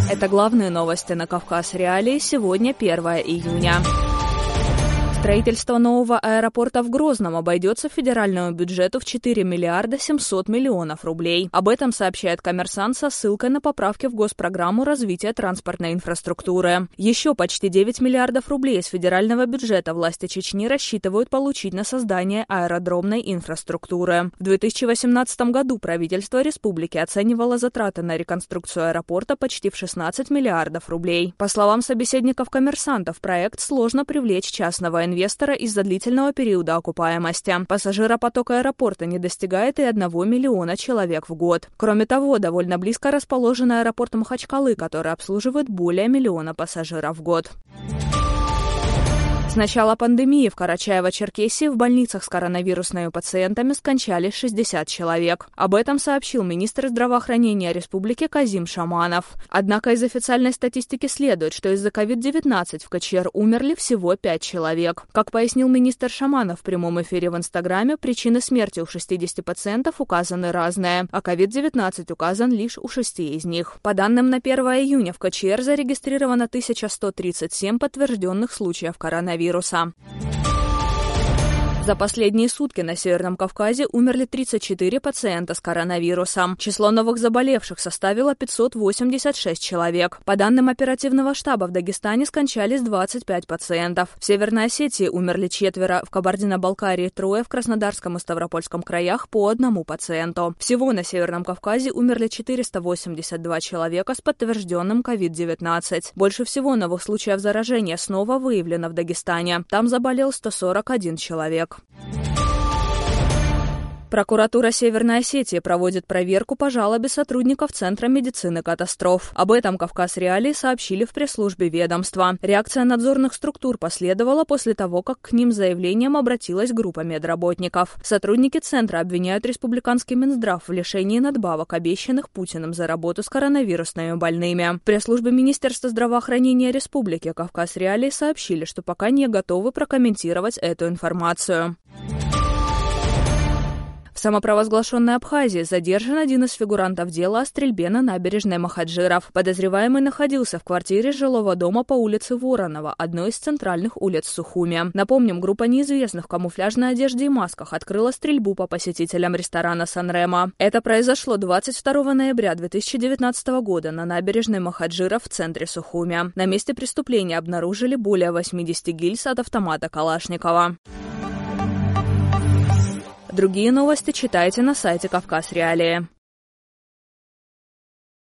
Это главные новости на Кавказ Реалии. Сегодня 1 июня. Строительство нового аэропорта в Грозном обойдется федеральному бюджету в 4 миллиарда 700 миллионов рублей. Об этом сообщает «Коммерсант» со ссылкой на поправки в Госпрограмму развития транспортной инфраструктуры. Еще почти 9 миллиардов рублей из федерального бюджета власти Чечни рассчитывают получить на создание аэродромной инфраструктуры. В 2018 году правительство республики оценивало затраты на реконструкцию аэропорта почти в 16 миллиардов рублей. По словам собеседников «Коммерсанта», в проект сложно привлечь частного инвестора из-за длительного периода окупаемости. Пассажиропоток аэропорта не достигает и 1 миллиона человек в год. Кроме того, довольно близко расположен аэропорт Махачкалы, который обслуживает более 1 миллиона пассажиров в год. С начала пандемии в Карачаево-Черкесии в больницах с коронавирусными пациентами скончались 60 человек. Об этом сообщил министр здравоохранения республики Казим Шаманов. Однако из официальной статистики следует, что из-за COVID-19 в КЧР умерли всего 5 человек. Как пояснил министр Шаманов в прямом эфире в Инстаграме, причины смерти у 60 пациентов указаны разные, а COVID-19 указан лишь у 6 из них. По данным на 1 июня в КЧР зарегистрировано 1137 подтвержденных случаев коронавируса. За последние сутки на Северном Кавказе умерли 34 пациента с коронавирусом. Число новых заболевших составило 586 человек. По данным оперативного штаба, в Дагестане скончались 25 пациентов. В Северной Осетии умерли 4, в Кабардино-Балкарии 3, в Краснодарском и Ставропольском краях по 1 пациенту. Всего на Северном Кавказе умерли 482 человека с подтвержденным COVID-19. Больше всего новых случаев заражения снова выявлено в Дагестане. Там заболел 141 человек. Прокуратура Северной Осетии проводит проверку по жалобе сотрудников Центра медицины катастроф. Об этом Кавказ Реалии сообщили в пресс-службе ведомства. Реакция надзорных структур последовала после того, как к ним с заявлением обратилась группа медработников. Сотрудники Центра обвиняют республиканский Минздрав в лишении надбавок, обещанных Путиным за работу с коронавирусными больными. В пресс-службе Министерства здравоохранения Республики Кавказ Реалии сообщили, что пока не готовы прокомментировать эту информацию. В самопровозглашенной Абхазии задержан один из фигурантов дела о стрельбе на набережной Махаджиров. Подозреваемый находился в квартире жилого дома по улице Воронова, одной из центральных улиц Сухуми. Напомним, группа неизвестных в камуфляжной одежде и масках открыла стрельбу по посетителям ресторана «Санремо». Это произошло 22 ноября 2019 года на набережной Махаджиров в центре Сухуми. На месте преступления обнаружили более 80 гильз от автомата Калашникова. Другие новости читайте на сайте Кавказ Реалии.